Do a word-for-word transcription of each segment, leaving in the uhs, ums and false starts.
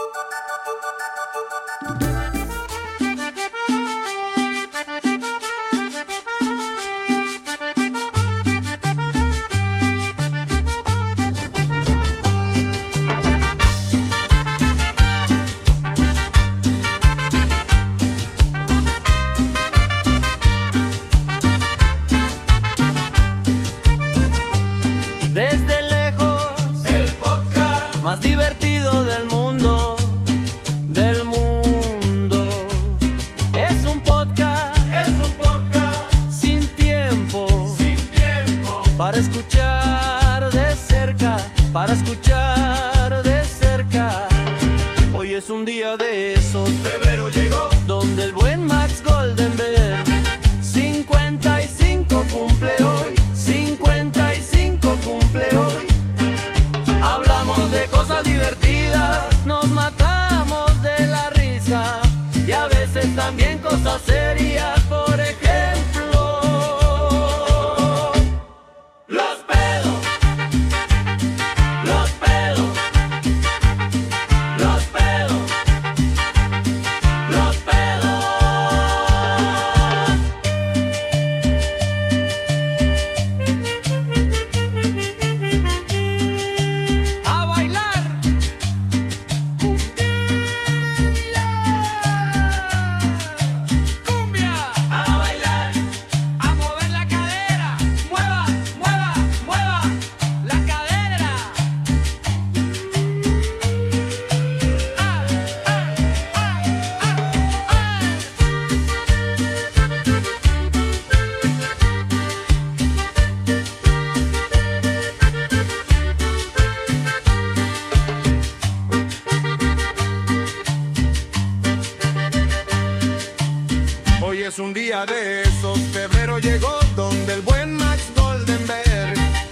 Es un día de esos, febrero llegó donde el buen Max Goldenberg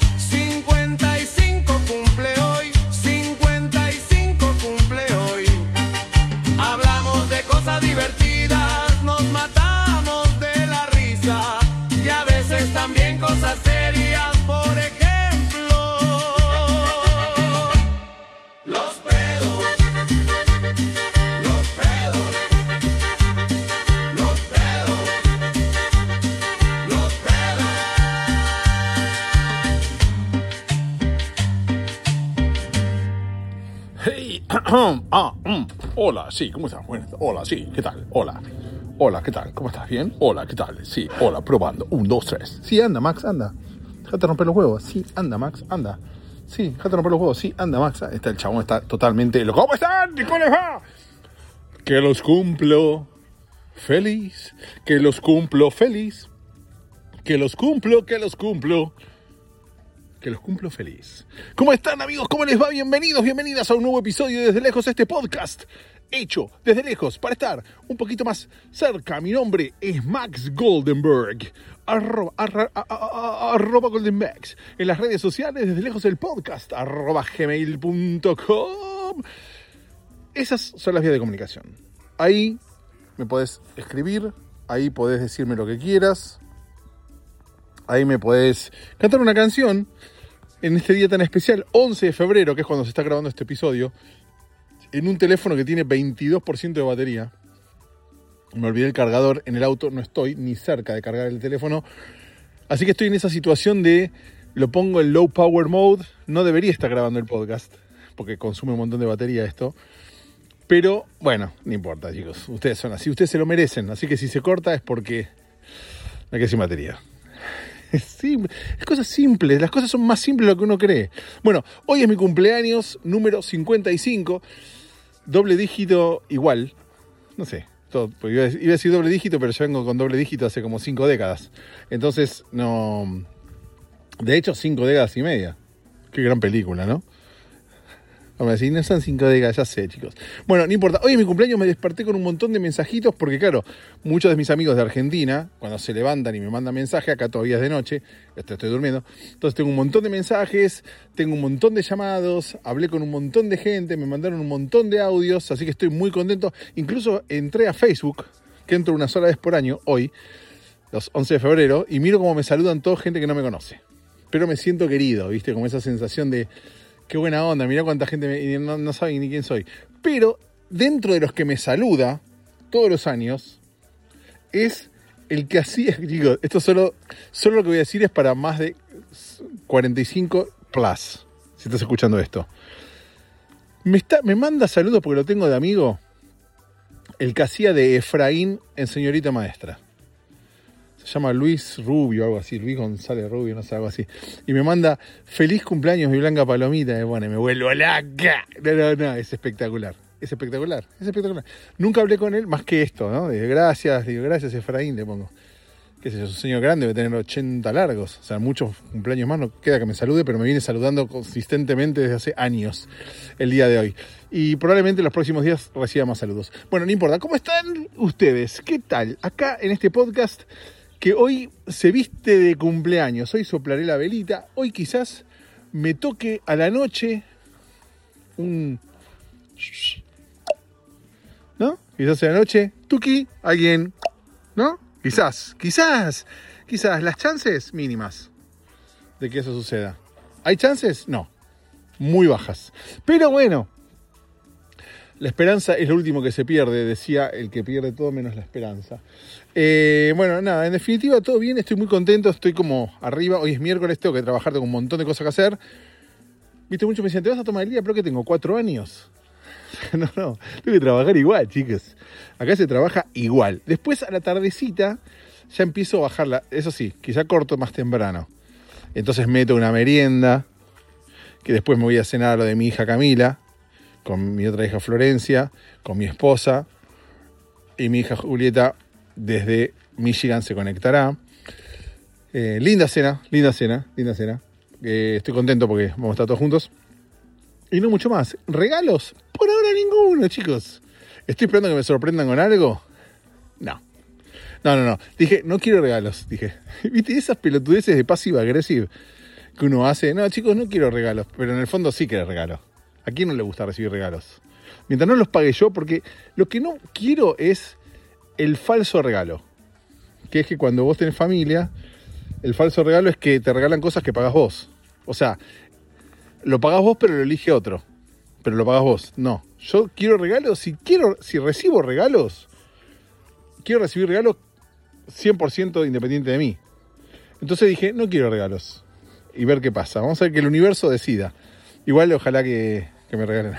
cincuenta y cinco cumple hoy, cincuenta y cinco cumple hoy. Hablamos de cosas divertidas, nos matamos de la risa y a veces también cosas serias, por ejemplo, los pedos. ah, mm. Hola, sí, ¿cómo estás? Bueno, hola, sí, ¿qué tal? Hola, hola, ¿qué tal? ¿Cómo estás? ¿Bien? Hola, ¿qué tal? Sí, hola, probando. Un, dos, tres. Sí, anda, Max, anda. Déjate romper los huevos. Sí, anda, Max, anda. Sí, déjate romper los huevos. Sí, anda, Max. Está el chabón, está totalmente loco. ¿Cómo están? ¿Cómo les va? Que los cumplo feliz. Que los cumplo feliz. Que los cumplo, que los cumplo. Que los cumplo feliz. ¿Cómo están, amigos? ¿Cómo les va? Bienvenidos, bienvenidas a un nuevo episodio de Desde Lejos, este podcast hecho desde lejos para estar un poquito más cerca. Mi nombre es Max Goldenberg, arroba, arra, arroba, arroba Goldenmax. En las redes sociales, Desde Lejos el podcast, arroba gmail punto com. Esas son las vías de comunicación. Ahí me podés escribir, ahí podés decirme lo que quieras, ahí me podés cantar una canción. En este día tan especial, once de febrero, que es cuando se está grabando este episodio, en un teléfono que tiene veintidós por ciento de batería. Me olvidé el cargador en el auto, no estoy ni cerca de cargar el teléfono. Así que estoy en esa situación de, lo pongo en low power mode. No debería estar grabando el podcast, porque consume un montón de batería esto. Pero, bueno, no importa, chicos. Ustedes son así, ustedes se lo merecen. Así que si se corta es porque me quedé sin batería. Es simple, es cosas simples, las cosas son más simples de lo que uno cree. Bueno, hoy es mi cumpleaños número cincuenta y cinco, doble dígito igual, no sé, todo, pues iba, a decir, iba a decir doble dígito, pero yo vengo con doble dígito hace como cinco décadas. Entonces, no, de hecho, cinco décadas y media. Qué gran película, ¿no? Vamos a decir, no son cinco décadas, ya sé, chicos. Bueno, no importa. Hoy en mi cumpleaños me desperté con un montón de mensajitos porque, claro, muchos de mis amigos de Argentina, cuando se levantan y me mandan mensaje, acá todavía es de noche, estoy durmiendo, entonces tengo un montón de mensajes, tengo un montón de llamados, hablé con un montón de gente, me mandaron un montón de audios, así que estoy muy contento. Incluso entré a Facebook, que entro una sola vez por año, hoy, los once de febrero, y miro cómo me saludan toda gente que no me conoce. Pero me siento querido, ¿viste? Como esa sensación de qué buena onda, mirá cuánta gente me, y no, no saben ni quién soy. Pero dentro de los que me saluda todos los años es el que hacía, chicos, esto solo, solo lo que voy a decir es para más de cuarenta y cinco plus, si estás escuchando esto. Me, está, me manda saludos porque lo tengo de amigo, el que hacía de Efraín en Señorita Maestra. Se llama Luis Rubio, algo así, Luis González Rubio, no sé, algo así. Y me manda, feliz cumpleaños, mi blanca palomita. Y bueno, me vuelvo loca. No, no, no, es espectacular. Es espectacular, es espectacular. Nunca hablé con él más que esto, ¿no? De gracias, digo, gracias Efraín, le pongo. Qué sé yo, es un señor grande, debe tener ochenta largos. O sea, muchos cumpleaños más, no queda que me salude, pero me viene saludando consistentemente desde hace años el día de hoy. Y probablemente los próximos días reciba más saludos. Bueno, no importa. ¿Cómo están ustedes? ¿Qué tal? Acá en este podcast que hoy se viste de cumpleaños. Hoy soplaré la velita. Hoy quizás me toque a la noche un... ¿no? Quizás a la noche, tuki, alguien, ¿no? Quizás, quizás, quizás. Las chances mínimas de que eso suceda. ¿Hay chances? No. Muy bajas. Pero bueno, la esperanza es lo último que se pierde, decía el que pierde todo menos la esperanza. Eh, bueno, nada, en definitiva todo bien, estoy muy contento, estoy como arriba. Hoy es miércoles, tengo que trabajar, tengo un montón de cosas que hacer. Viste, muchos me dicen, ¿te vas a tomar el día? Pero que tengo cuatro años. No, no, tengo que trabajar igual, chicos. Acá se trabaja igual. Después a la tardecita ya empiezo a bajarla. Eso sí, quizá corto más temprano. Entonces meto una merienda, que después me voy a cenar a lo de mi hija Camila, con mi otra hija Florencia, con mi esposa, y mi hija Julieta desde Michigan se conectará. Eh, linda cena, linda cena, linda cena. Eh, estoy contento porque vamos a estar todos juntos. Y no mucho más. ¿Regalos? Por ahora ninguno, chicos. ¿Estoy esperando que me sorprendan con algo? No. No, no, no. Dije, no quiero regalos. Dije, ¿viste? Esas pelotudeces de passive agresive que uno hace. No, chicos, no quiero regalos. Pero en el fondo sí quiero regalos. ¿A quién no le gusta recibir regalos? Mientras no los pague yo, porque lo que no quiero es el falso regalo. Que es que cuando vos tenés familia, el falso regalo es que te regalan cosas que pagás vos. O sea, lo pagás vos pero lo elige otro. Pero lo pagás vos. No. Yo quiero regalos. Si quiero, si recibo regalos, quiero recibir regalos cien por ciento independiente de mí. Entonces dije, no quiero regalos. Y ver qué pasa. Vamos a ver que el universo decida. Igual ojalá que, que me regalen.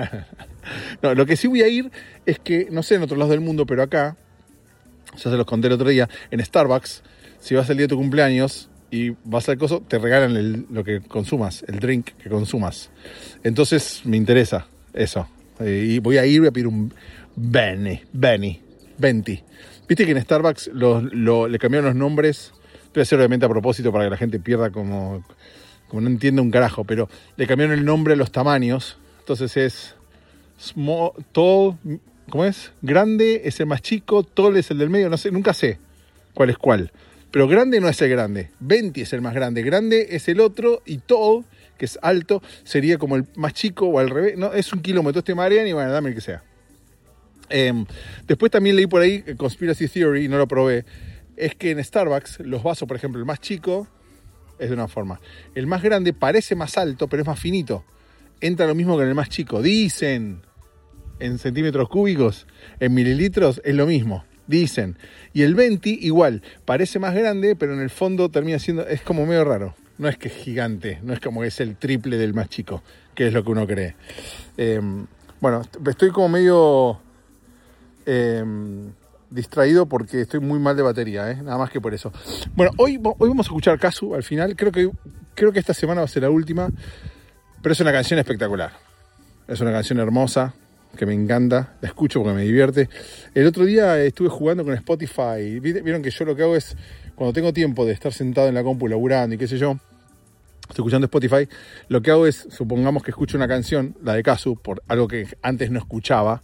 No, lo que sí voy a ir es que, no sé en otros lados del mundo, pero acá, ya se los conté el otro día, en Starbucks, si vas el día de tu cumpleaños y vas al coso, te regalan el, lo que consumas, el drink que consumas. Entonces me interesa eso. Eh, y voy a ir, voy a pedir un Benny, Benny, Venti. Viste que en Starbucks lo, lo, le cambiaron los nombres. Voy a hacer obviamente a propósito para que la gente pierda como, como no entienda un carajo, pero le cambiaron el nombre a los tamaños. Entonces es small, tall, ¿cómo es? Grande es el más chico, tall es el del medio, no sé, nunca sé cuál es cuál. Pero grande no es el grande, Venti es el más grande, grande es el otro y tall, que es alto, sería como el más chico o al revés. No, es un kilómetro, este marean y bueno, dame el que sea. Eh, después también leí por ahí Conspiracy Theory, no lo probé, es que en Starbucks los vasos, por ejemplo, el más chico es de una forma. El más grande parece más alto, pero es más finito. Entra lo mismo que en el más chico. Dicen, en centímetros cúbicos, en mililitros, es lo mismo. Dicen. Y el Venti, igual, parece más grande, pero en el fondo termina siendo, es como medio raro. No es que es gigante, no es como que es el triple del más chico, que es lo que uno cree. Eh, bueno, estoy como medio eh, distraído porque estoy muy mal de batería, ¿eh? Nada más que por eso. Bueno, hoy, hoy vamos a escuchar Kazu al final. Creo que, creo que esta semana va a ser la última, pero es una canción espectacular. Es una canción hermosa, que me encanta, la escucho porque me divierte. El otro día estuve jugando con Spotify. Vieron que yo lo que hago es, cuando tengo tiempo de estar sentado en la compu laburando y qué sé yo, estoy escuchando Spotify, lo que hago es, supongamos que escucho una canción, la de Kazu, por algo que antes no escuchaba.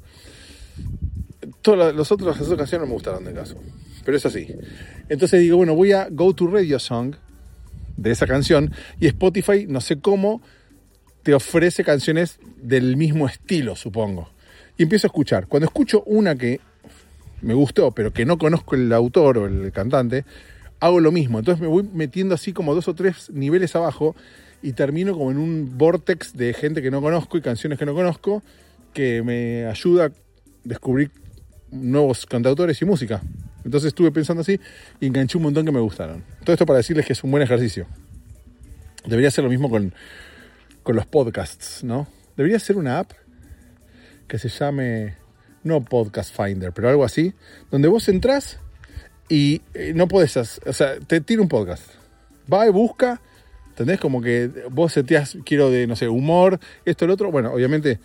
Todas las otras, las otras canciones no me gustaron de Kazu, pero es así. Entonces digo, bueno, voy a Go to Radio Song de esa canción, y Spotify, no sé cómo, te ofrece canciones del mismo estilo, supongo. Y empiezo a escuchar. Cuando escucho una que me gustó, pero que no conozco el autor o el cantante, hago lo mismo. Entonces me voy metiendo así como dos o tres niveles abajo y termino como en un vortex de gente que no conozco y canciones que no conozco, que me ayuda a descubrir nuevos cantautores y música. Entonces estuve pensando así y enganché un montón que me gustaron. Todo esto para decirles que es un buen ejercicio. Debería ser lo mismo con, con los podcasts, ¿no? Debería ser una app que se llame, no Podcast Finder, pero algo así, donde vos entrás y eh, no podés, o sea, te tira un podcast. Va y busca, ¿entendés? Como que vos seteás, quiero de, no sé, humor, esto, el otro. Bueno, obviamente,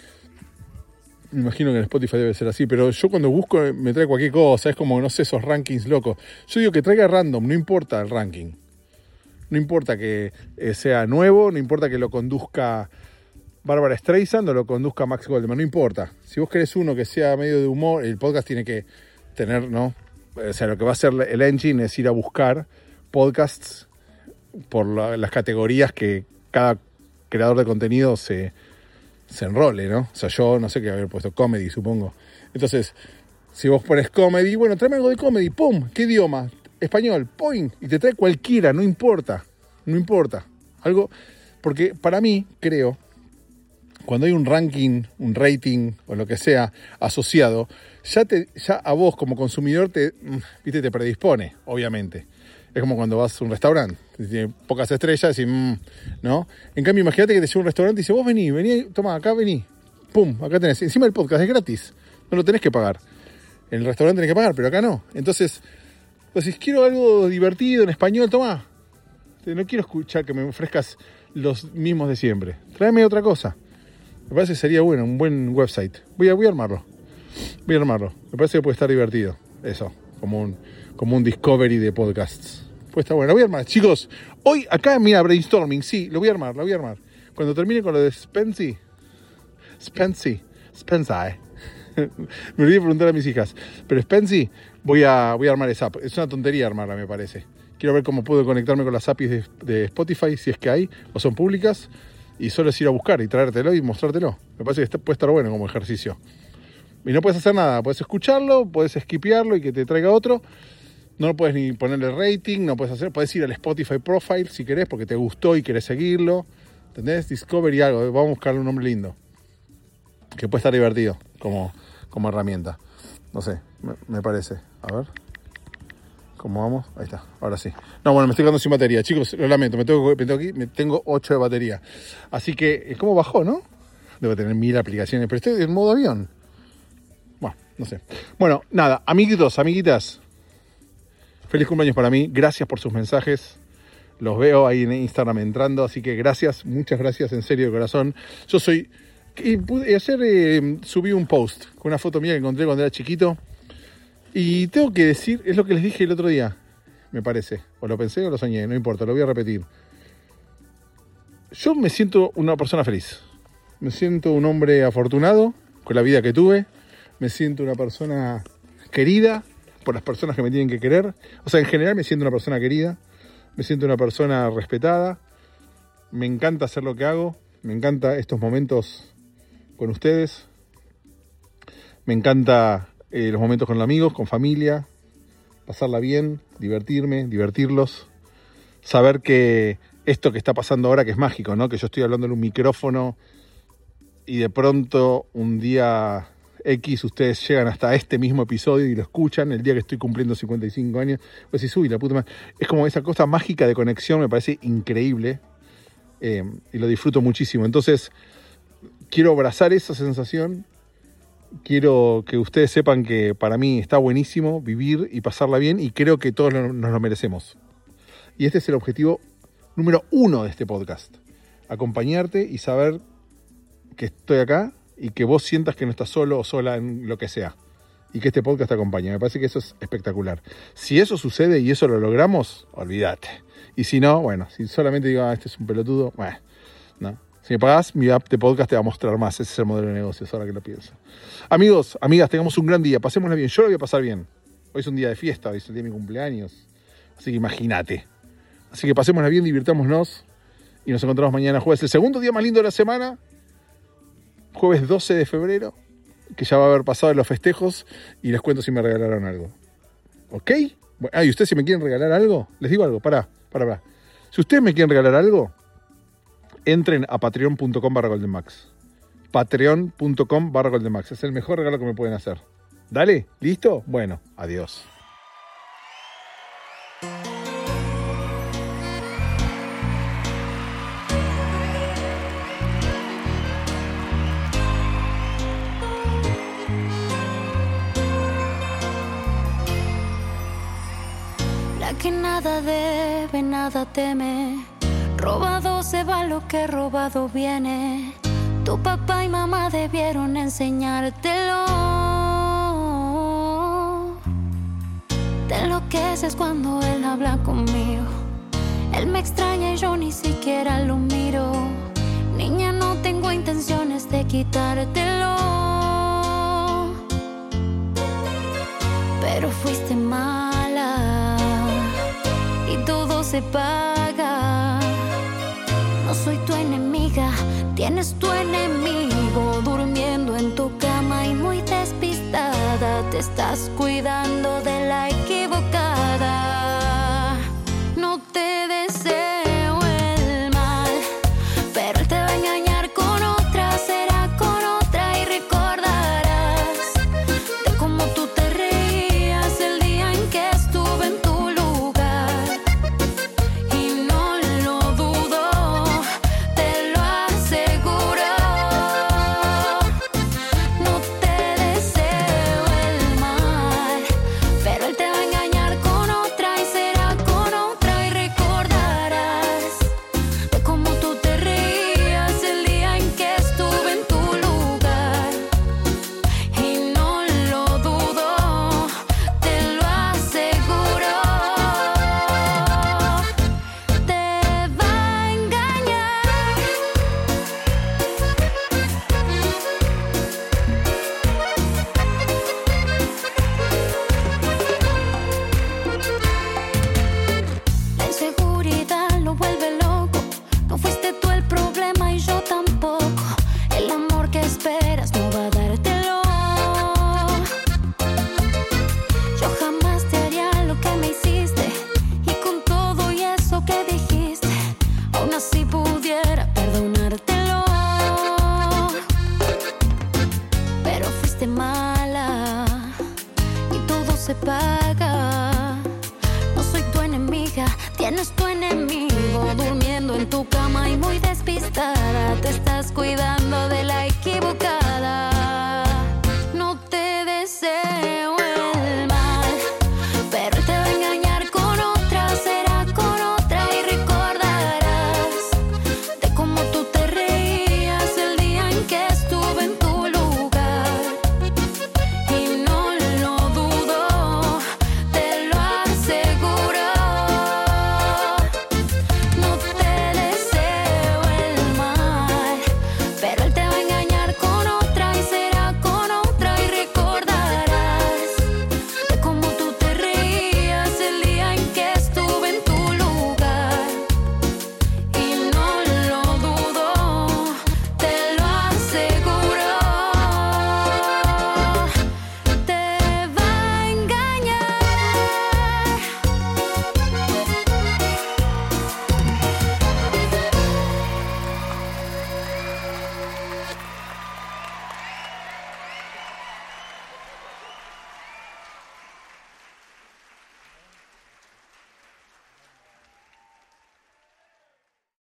me imagino que en Spotify debe ser así, pero yo cuando busco me trae cualquier cosa, es como, no sé, esos rankings locos. Yo digo que traiga random, no importa el ranking. No importa que eh, sea nuevo, no importa que lo conduzca Bárbara Streisand o lo conduzca Max Goldman, no importa. Si vos querés uno que sea medio de humor, el podcast tiene que tener, ¿no? O sea, lo que va a hacer el engine es ir a buscar podcasts por la, las categorías que cada creador de contenido se, se enrole, ¿no? O sea, yo no sé qué haber puesto, comedy, supongo. Entonces, si vos pones comedy, bueno, tráeme algo de comedy, ¡pum! ¿Qué idioma? Español, point, y te trae cualquiera, no importa, no importa. Algo, porque para mí, creo, cuando hay un ranking, un rating o lo que sea asociado, ya te, ya a vos como consumidor te, viste, te predispone, obviamente. Es como cuando vas a un restaurante, tiene pocas estrellas y mmm, ¿no? En cambio, imagínate que te lleva un restaurante y dice, vos vení, vení, toma, acá vení, pum, acá tenés. Encima el podcast es gratis, no lo tenés que pagar. En el restaurante tenés que pagar, pero acá no. Entonces, pues si quiero algo divertido en español, toma. No quiero escuchar que me ofrezcas los mismos de siempre. Tráeme otra cosa. Me parece que sería bueno, un buen website. Voy a, voy a armarlo. Voy a armarlo. Me parece que puede estar divertido. Eso, como un, como un discovery de podcasts. Puede estar bueno. Lo voy a armar. Chicos, hoy acá, mira, brainstorming. Sí, lo voy a armar, lo voy a armar. Cuando termine con lo de Spency. Spency. Spencer, eh. Me olvidé de preguntar a mis hijas. Pero Spency, voy a, voy a armar esa app. Es una tontería armarla, me parece. Quiero ver cómo puedo conectarme con las A P Is de, de Spotify, si es que hay, o son públicas. Y solo es ir a buscar y traértelo y mostrártelo. Me parece que está, puede estar bueno como ejercicio. Y no puedes hacer nada. Puedes escucharlo, puedes skipearlo y que te traiga otro. No puedes ni ponerle rating, no puedes hacer. Puedes ir al Spotify Profile si querés, porque te gustó y querés seguirlo. ¿Entendés? Discovery algo. Vamos a buscarle un nombre lindo. Que puede estar divertido como, como herramienta. No sé, me, me parece. A ver. ¿Cómo vamos? Ahí está, ahora sí. No, bueno, me estoy quedando sin batería. Chicos, lo lamento, me tengo, me tengo aquí, me tengo ocho de batería. Así que, ¿cómo bajó, no? Debo tener mil aplicaciones, pero estoy en modo avión. Bueno, no sé. Bueno, nada, amiguitos, amiguitas. Feliz cumpleaños para mí. Gracias por sus mensajes. Los veo ahí en Instagram entrando, así que gracias, muchas gracias, en serio, de corazón. Yo soy... Y ayer eh, subí un post con una foto mía que encontré cuando era chiquito. Y tengo que decir, es lo que les dije el otro día, me parece. O lo pensé o lo soñé, no importa, lo voy a repetir. Yo me siento una persona feliz. Me siento un hombre afortunado con la vida que tuve. Me siento una persona querida por las personas que me tienen que querer. O sea, en general me siento una persona querida. Me siento una persona respetada. Me encanta hacer lo que hago. Me encanta estos momentos con ustedes. Me encanta... Eh, los momentos con los amigos, con familia, pasarla bien, divertirme, divertirlos, saber que esto que está pasando ahora, que es mágico, ¿no? Que yo estoy hablando en un micrófono y de pronto un día X ustedes llegan hasta este mismo episodio y lo escuchan el día que estoy cumpliendo cincuenta y cinco años, pues sí, uy, la puta madre. Es como esa cosa mágica de conexión, me parece increíble eh, y lo disfruto muchísimo. Entonces, quiero abrazar esa sensación. Quiero que ustedes sepan que para mí está buenísimo vivir y pasarla bien y creo que todos nos lo merecemos. Y este es el objetivo número uno de este podcast. Acompañarte y saber que estoy acá y que vos sientas que no estás solo o sola en lo que sea. Y que este podcast te acompañe. Me parece que eso es espectacular. Si eso sucede y eso lo logramos, olvídate. Y si no, bueno, si solamente digo, ah, este es un pelotudo, bueno, no. Si me pagás, mi app de podcast te va a mostrar más. Ese es el modelo de negocios, ahora que lo pienso. Amigos, amigas, tengamos un gran día. Pasémosla bien. Yo lo voy a pasar bien. Hoy es un día de fiesta, hoy es el día de mi cumpleaños. Así que imagínate. Así que pasémosla bien, divirtámonos. Y nos encontramos mañana jueves. El segundo día más lindo de la semana. Jueves doce de febrero. Que ya va a haber pasado los festejos. Y les cuento si me regalaron algo. ¿Ok? Bueno, ah, ¿y ustedes si me quieren regalar algo? Les digo algo. Pará, pará, pará. Si ustedes me quieren regalar algo... entren a patreon punto com barra goldenmax. patreon punto com barra goldenmax. Es el mejor regalo que me pueden hacer. Dale, ¿listo? Bueno, adiós. La que nada debe, nada teme. Robado se va lo que robado viene. Tu papá y mamá debieron enseñártelo. Te enloqueces cuando él habla conmigo. Él me extraña y yo ni siquiera lo miro. Niña, no tengo intenciones de quitártelo, pero fuiste mala y todo se paga. No soy tu enemiga, tienes tu enemigo durmiendo en tu cama y muy despistada. Te estás cuidando de la equivocada. No te deseo el mal, pero él te va a engañar con otra, será con otra y recordarás de cómo tú te reías el día en que estuve en tu lugar. Y no lo dudo, te lo aseguro. No te deseo el mal, pero él te va a engañar con otra y será con otra y recordarás de cómo tú te reías el día en que estuve en tu lugar. Y no lo dudo, te lo aseguro. Te va a engañar. La inseguridad lo vuelve loco. No fuiste tú el problema y yo tampoco. El amor que esperas no va a dártelo. Yo jamás te haría lo que me hiciste. Y con todo y eso que dijiste, aún así pudiera perdonártelo. Pero fuiste mala y todo se paga. No soy tu enemiga, tienes tu enemigo durmiendo en tu cama y muy despistada. Te estás cuidando de la equivocada.